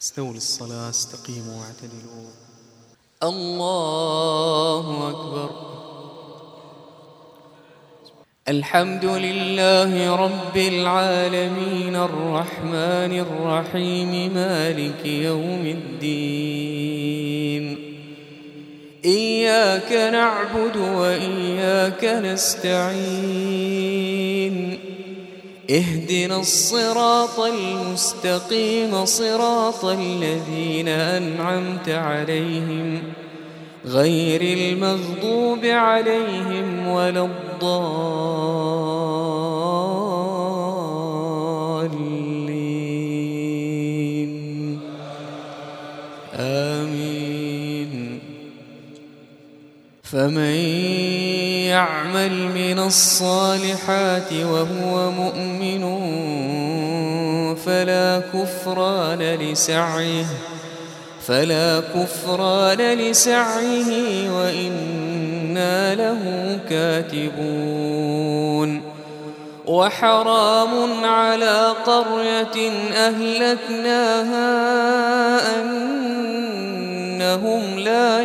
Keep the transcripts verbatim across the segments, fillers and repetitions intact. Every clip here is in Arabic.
استووا للصلاة، استقيموا واعتدلوا. الله أكبر. الحمد لله رب العالمين الرحمن الرحيم مالك يوم الدين. إياك نعبد وإياك نستعين. اهدنا الصراط المستقيم صراط الذين أنعمت عليهم غير المغضوب عليهم ولا الضالين. آمين. فمن يعمل من الصالحات وهو مؤمن فلا كفران لسعيه فلا كفران لسعيه وإنا له كاتبون. وحرام على قرية أهلكناها أنهم لا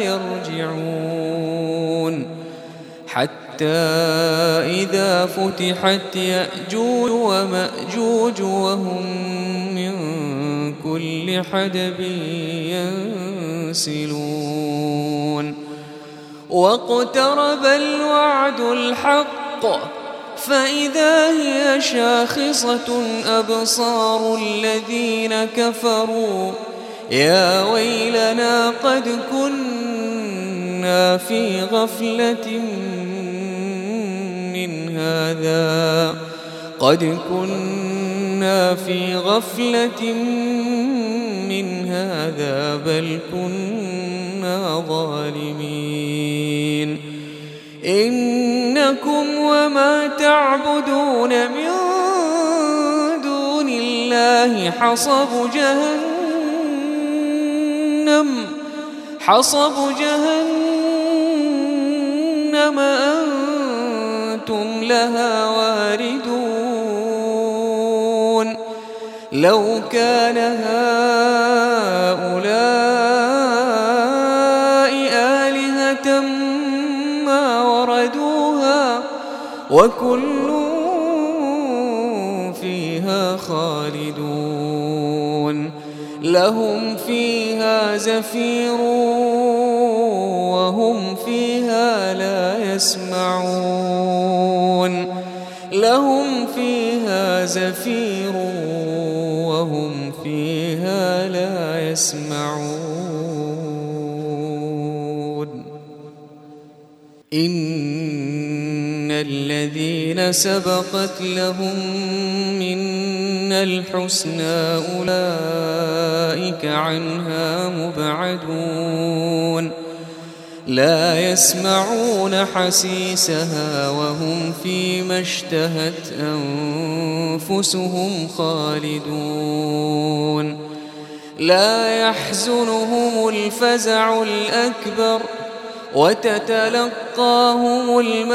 يرجعون حتى إذا فتحت يأجوج ومأجوج وهم من كل حدب ينسلون. واقترب الوعد الحق فإذا هي شاخصة أبصار الذين كفروا يا ويلنا قد كنا في غفلة من هذا قد كنا في غفلة من هذا بل كنا ظالمين. إنكم وما تعبدون من دون الله حصب جهنم حصب جهنم أنتم لها واردون. لو كان هؤلاء آلهة ما وردوها وكل فيها خالدون. لهم فيها زفير وهم فيها لا يسمعون لهم فيها زفير وهم فيها لا يسمعون. إن الذين سبقت لهم منا الحسنى أولئك عنها مبعدون. لا يسمعون حسيسها وهم فيما اشتهت أنفسهم خالدون. لا يحزنهم الفزع الأكبر وتتلقاهم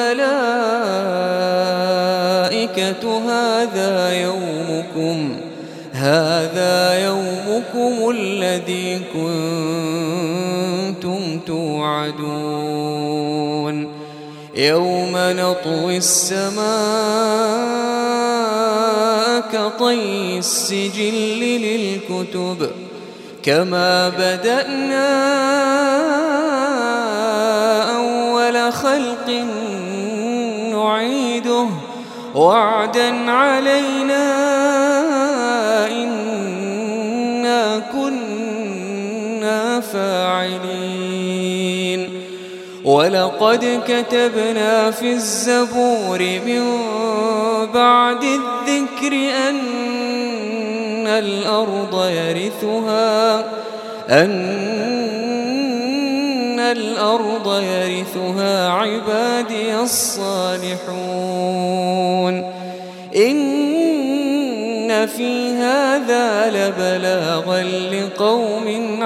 الملائكة هذا يومكم هذا يومكم الذي كنتم توعدون. يوم نطوي السماء كطي السجل للكتب كما بدأنا أول خلق نعيده وعدا علينا إنا كنا فاعلين. ولقد كتبنا في الزبور من بعد الذكر أن الأرض يرثها أن الأرض يرثها عبادي الصالحون. إن في هذا لبلاغا لقوم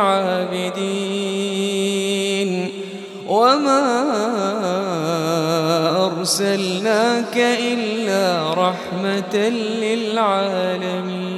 عابدين. وما أرسلناك إلا رحمة للعالمين.